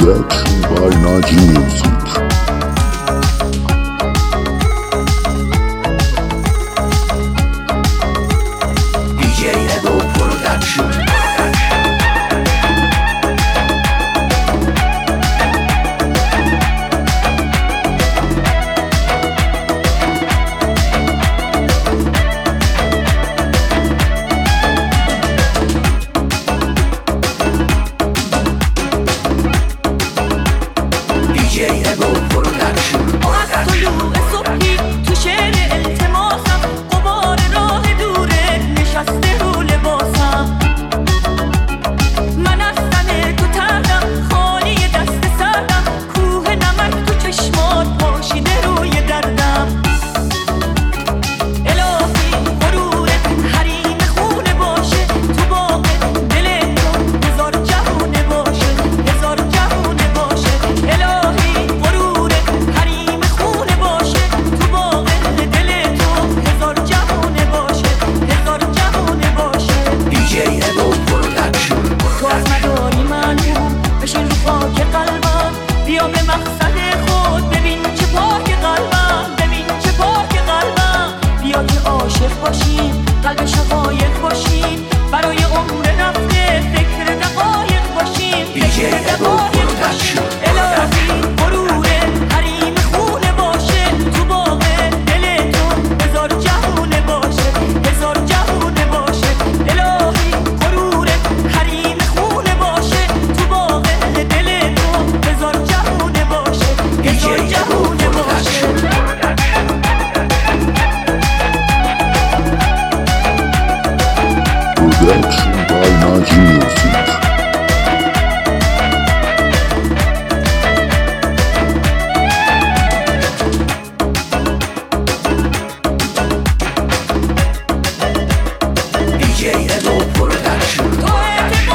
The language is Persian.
Production by Naji Music. DJ Ego Production. قلب شقایق باشیم برای عمر رفته فکر دقایق باشیم فکر دقایق باشیم الهی غرور حریم خونه باشه تو باغ دل تو هزار جهونه باشه هزار جهونه باشه الهی غرور حریم خونه باشه تو باغ دل تو هزار جهونه باشه هزار جهونه باشه Production by Naji Music. DJ Ego Production.